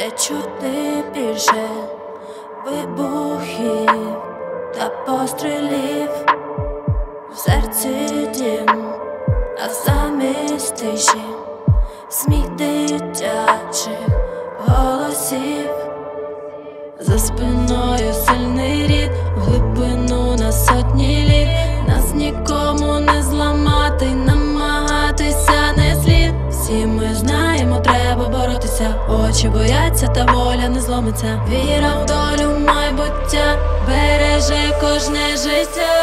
не чути більше вибухів та пострілів, в серці дім, а замість тиші сміх дитячих голосів. За спиною сильний рід, в глибину на сотні літ. Нас нікому не зламати, намагатися не слід. Всі ми знаємо, треба боротися. Очі бояться, та воля не зломиться. Віра в долю майбуття береже кожне життя.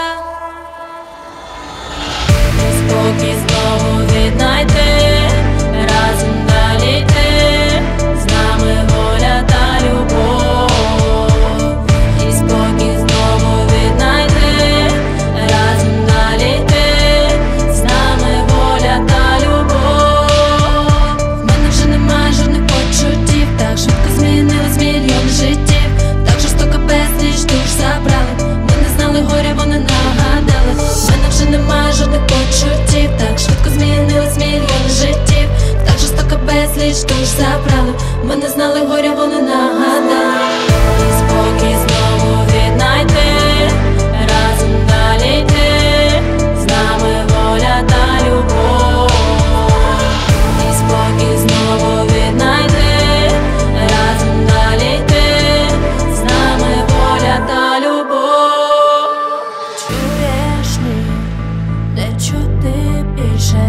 Спокій знову віднайти, разом далі йти, з нами воля та любов. І спокій знову віднайти, разом далі йти, з нами воля та любов. В мене вже немає жодних почуттів, так швидко змінились мільйони життів, так жорстоко безліч душ забрали. Ми не знали горя, вони нагадали. В мене вже немає жодних почуттів, так швидко змінились мільйони життів, так жорстоко безліч душ забрали. Ми не знали горя, вони нагадали. І спокій знову віднайти, разом далі йти, з нами воля та любов. І спокій знову віднайти, разом далі йти, з нами воля та любов. Чуєш, ні, не чути більше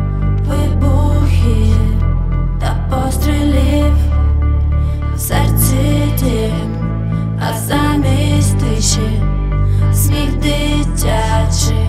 вибухів та пострілів, в серці дім, а замість тиші сміх дитячий